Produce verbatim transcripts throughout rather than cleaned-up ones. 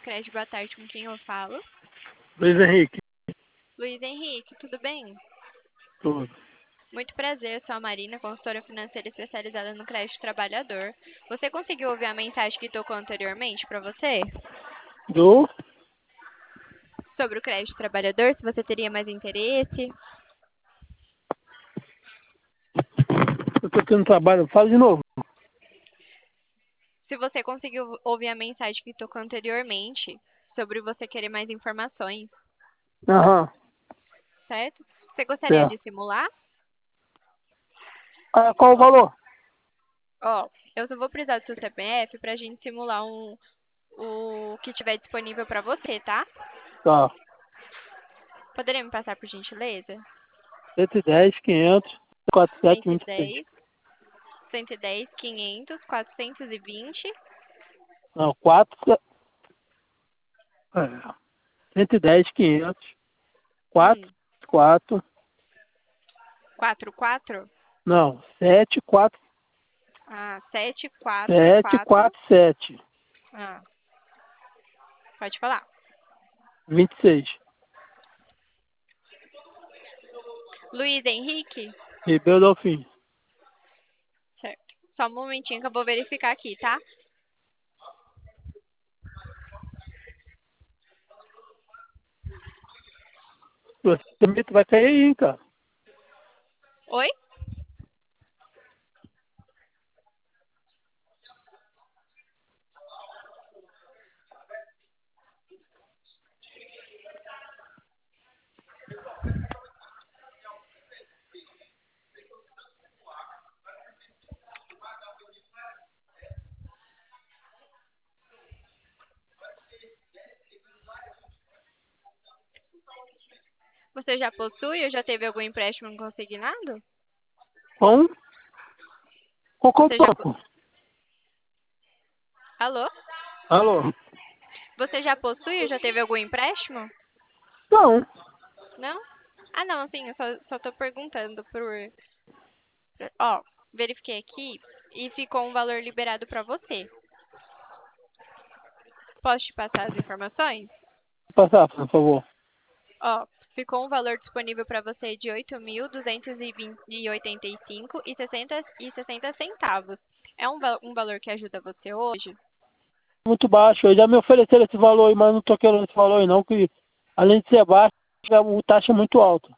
Sicredi, boa tarde, com quem eu falo? Luiz Henrique. Luiz Henrique, tudo bem? Tudo. Muito prazer, sou a Marina, consultora financeira especializada no crédito trabalhador. Você conseguiu ouvir a mensagem que tocou anteriormente para você? Do? Sobre o crédito trabalhador, se você teria mais interesse? Eu tô tendo trabalho. Fala de novo. Se você conseguiu ouvir a mensagem que tocou anteriormente, sobre você querer mais informações, Aham. certo? Você gostaria de Certo. simular? Ah, qual o Ó, valor? ó, eu só vou precisar do seu C P F para a gente simular um, o que tiver disponível para você, tá? Tá. Poderia me passar por gentileza? cento e dez, quinhentos, quarenta e sete, vinte e seis. cento e dez, cento e dez, quinhentos, quatrocentos e vinte. Não, quatro. É. cento e dez, quinhentos, quatro, Hum, quatro. quatro quatro. Não, sete, quatro, Ah, sete quatro sete, quatro. quatro, sete, Ah, pode falar. vinte e seis. Luiz Henrique? Ribeiro Delfim. Certo. Só um momentinho que eu vou verificar aqui, tá? Você também vai cair aí, hein, cara. Oi? Você já possui ou já teve algum empréstimo consignado? Com? Qual que é o Você já... po- banco? Alô? Alô? Você já possui ou já teve algum empréstimo? Não. Não? Ah, não, sim, eu só, só tô perguntando por... Ó, verifiquei aqui e ficou um valor liberado para você. Posso te passar as informações? Passar, por favor. Ó, ficou um valor disponível para você de oito mil duzentos e oitenta e cinco reais e sessenta centavos. É um, va- um valor que ajuda você hoje? Muito baixo. Eu já me ofereceram esse valor aí, mas não tô querendo esse valor aí não, que além de ser baixo, o taxa é muito alta.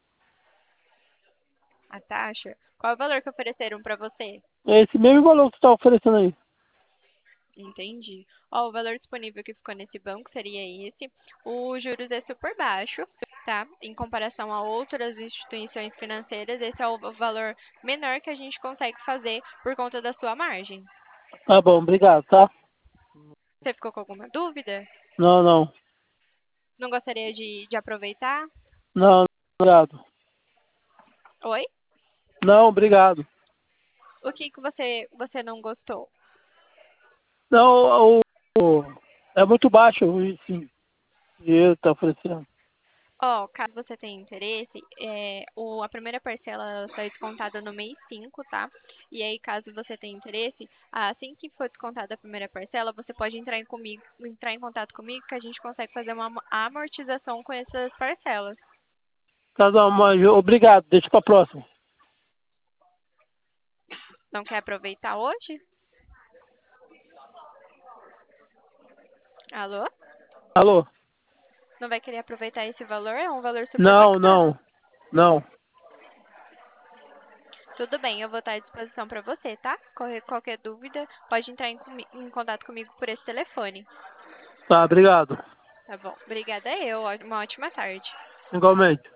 A taxa? Qual é o valor que ofereceram para você? É esse mesmo valor que você está oferecendo aí. Entendi. Ó, o valor disponível que ficou nesse banco seria esse. O juros é super baixo, tá? Em comparação a outras instituições financeiras, esse é o valor menor que a gente consegue fazer por conta da sua margem. Tá bom, obrigado, tá? Você ficou com alguma dúvida? Não, não. Não gostaria de, de aproveitar? Não, obrigado. Oi? Não, obrigado. O que que você, você não gostou? Não, o, o- é muito baixo o sim, dinheiro que tá oferecendo. Ó, caso você tenha interesse, é, o, a primeira parcela sai descontada no mês cinco, tá? E aí, caso você tenha interesse, assim que for descontada a primeira parcela, você pode entrar em, comigo, entrar em contato comigo que a gente consegue fazer uma amo- amortização com essas parcelas. Tá, não, mas obrigado, deixa pra próxima. Não quer aproveitar hoje? Alô? Alô? Não vai querer aproveitar esse valor? É um valor super Não, bacana. não, não. Tudo bem, eu vou estar à disposição para você, tá? Qualquer, qualquer dúvida, pode entrar em, comi- em contato comigo por esse telefone. Tá, obrigado. Tá bom. Obrigada eu. Uma ótima tarde. Igualmente.